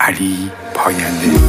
علی پاینده.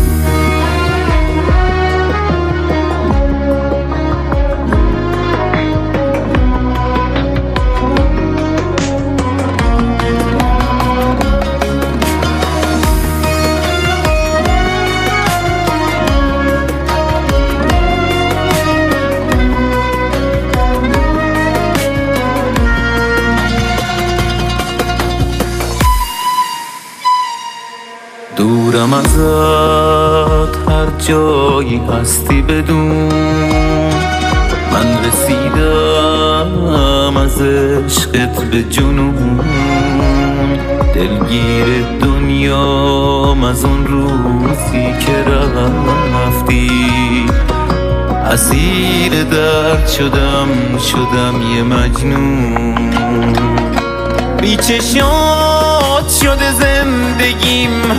دورم ازت هر جایی هستی بدون، من رسیدم از عشقت به جنون. دلگیر دنیام از اون روزی که رفتی، اسیر درد شدم یه مجنون. بی چشات شده زندگیم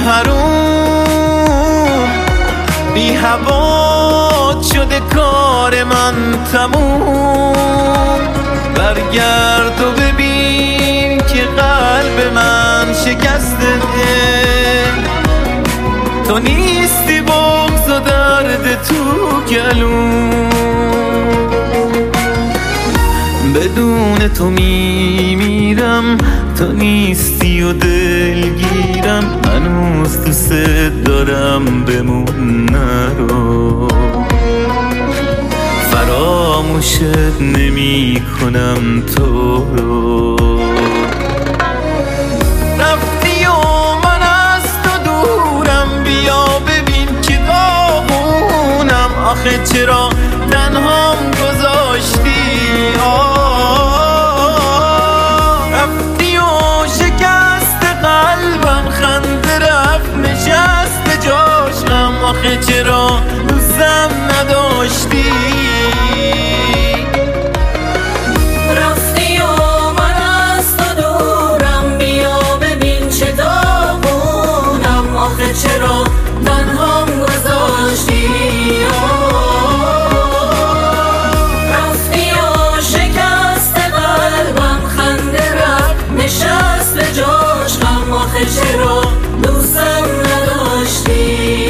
حروم، بی هوات شده کار من تموم. برگرد و ببین که قلب من شکسته، تو نیستی بغض و درد تو گلوم. بدون تو میمیرم، تو نیستی و دلگیرم. هنوز دوست دارم بمون نرو، فراموشت نمی کنم تو رو. رفتی و من از تو دورم، بیا ببین که داغونم. آخه چرا تنهام گذاشتی؟ رفتی و شکست قلبم، خنده رفت نشست جاشم. آخه چرا دوستم نداشتی؟ رفتی و من از تو دورم، بیا ببین چه داغونم. آخه چرا تنهام گذاشتی؟ چرا دوستم نداشتی؟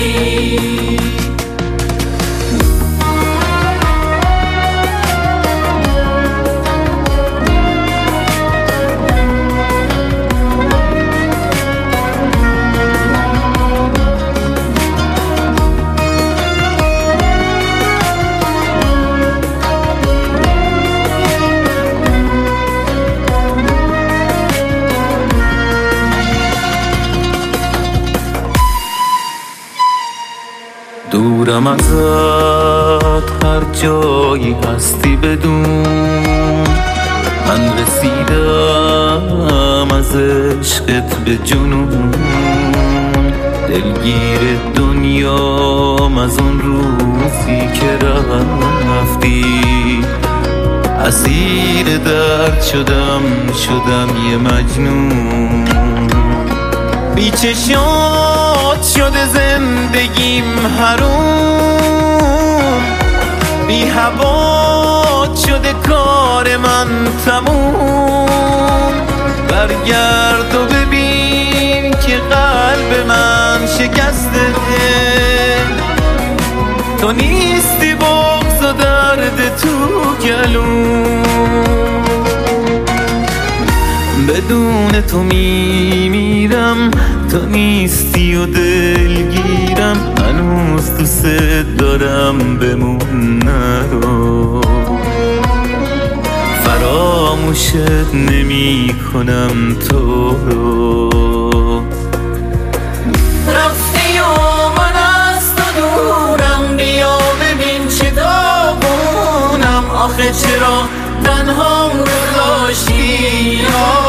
دورم ازت هر جایی هستی بدون، من رسیدم از عشقت به جنون. دلگیر دنیام از اون روزی که رفتی، اسیر درد شدم یه مجنون. بی چشات شده زندگیم حروم، بی هوات شده کار من تموم. برگرد و ببین که قلب من شکسته، تو نیستی بغض و درد تو گلوم. بدون تو میمیرم، تو نیستی و دلگیرم. هنوز دوست دارم بمون نرو، فراموشت نمی کنم تو رو. رفتی و من از تو دورم، بیا ببین چه داغونم. آخه چرا تنهام گذاشتی؟